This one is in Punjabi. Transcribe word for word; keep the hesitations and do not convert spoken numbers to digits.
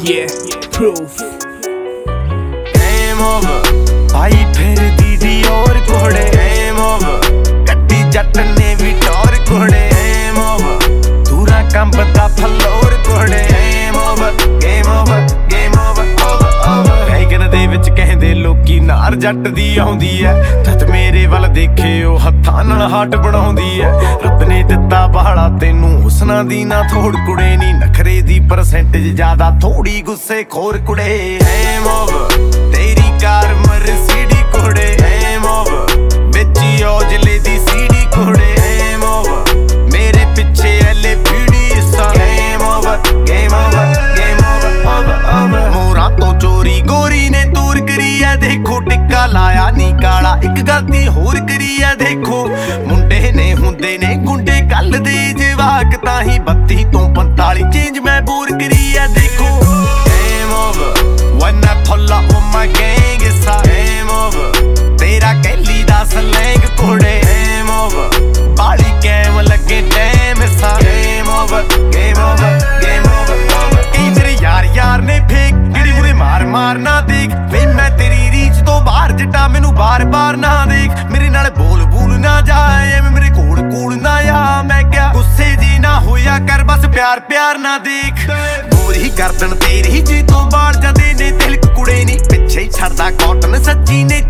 Yeah, proof. Game over भाई फिर दीदी और घोड़े Game over कट्टी जट ने भी टोर घोड़े Game over दूरा कंबदा फलोर घोड़े Game over Game over Game over over over wagon ਦੇ ਵਿੱਚ ਕਹਿੰਦੇ ਲੋਕੀ ਨਾਰ ਜੱਟ ਦੀ ਆਉਂਦੀ ਐ ਤਤ ਮੇਰੇ ਵੱਲ ਦੇਖੇ ਉਹ ਹੱਥਾਂ ਨਾਲ ਹਾਟ ਬਣਾਉਂਦੀ ਐ ਰੱਬ ਨੇ ਦਿੱਤਾ ਬਾਹਲਾ ਤੈਨੂੰ ਹੁਸਨਾ ਦੀ ਨਾ ਥੋੜ ਕੁੜੇ ਨੀ ਨਖਰੇ ਦੀ ਪਰਸੈਂਟੇਜ ਜ਼ਿਆਦਾ ਥੋੜੀ ਗੁੱਸੇ ਖੋਰ ਕੁੜੇ Game over ਤੇਰੀ ਕਾਰ ਮਰਸੀਡੀ ਕੁੜੇ Game over ਵਿੱਚ ਔਜਲੇ ਦੀ ਸੀਡੀ ਕੁੜੇ Game over ਮੇਰੇ ਪਿੱਛੇ ਐਲੇ ਵੀਡੀ ਸਾ Game over Game over Game over over over ਮੋਰਾਂ ਤੋਂ ਚੋਰੀ ਗੋਰੀ ਨੇ ਦੂਰ ਕਰੀ ਐ ਦੇਖੋ ਟਿੱਕਾ ਲਾਇਆ ਨੀ ਕਾਲਾ ਇੱਕ ਗਲਤੀ ਹੋਰ ਕਰੀ ਐ ਦੇਖੋ ਮੁੰਡੇ ਨੇ ਹੁੰਦੇ ਨੇ ਗੁੰਡੇ ਕੱਲ ਦੇ ਜਵਾਕ ਤਾਂ ਹੀ ਬੱਤੀ ਤੋਂ ਪੰਤਾਲੀ ਚੇਂਜ ਮੈਂ ਬੋਰ ਕਰੀ ਐ ਦੇਖੋ Game over when I pull up with my gang it's a game over ਤੇਰਾ ਕਹਿਲੀ ਦਾ ਸਲੈਂਗ ਕੋੜੇ Game over ਬਾਲੀ ਕੈਮ ਲੱਗੇ time it's a game over game over game over ਕਈ ਮੇਰੇ ਯਾਰ ਯਾਰ ਨੇ ਫੇਕ ਜਿਹੜੀ ਮੂਰੇ ਮਾਰ ਮਾਰ ਨਾ ਦੇਖ ਵੇ ਮੈਂ ਤੇਰੀ ਰੀਚ ਤੋਂ ਬਾਹਰ ਜਿੱਟਾ ਮੈਨੂੰ ਬਾਰ ਬਾਰ ਨਾ ਦੇਖ ਮੇਰੇ ਨਾਲ ਬੋਲ ਬੋਲ ਨਾ ਜਾਏ ਐਵੇਂ ਮੇਰੇ ਕੋਲ ਕੋਲ ਨਾ ਆ ਮੈਂ ਕਿਹਾ ਗੁੱਸੇ ਜੀ ਨਾ ਹੋਇਆ ਕਰ ਬਸ ਪਿਆਰ ਪਿਆਰ ਨਾ ਦੇਖ ਗੋਰੀ ਗਰਦਨ ਤੇਰੀ ਜੀ ਤੋਂ ਬਾਹਰ ਜਾਂਦੇ ਨੇ ਤਿਲਕ ਕੁੜੇ ਨੀ ਪਿੱਛੇ ਛੱਡਦਾ ਕਾਟਨ ਸੱਚੀ ਨੇ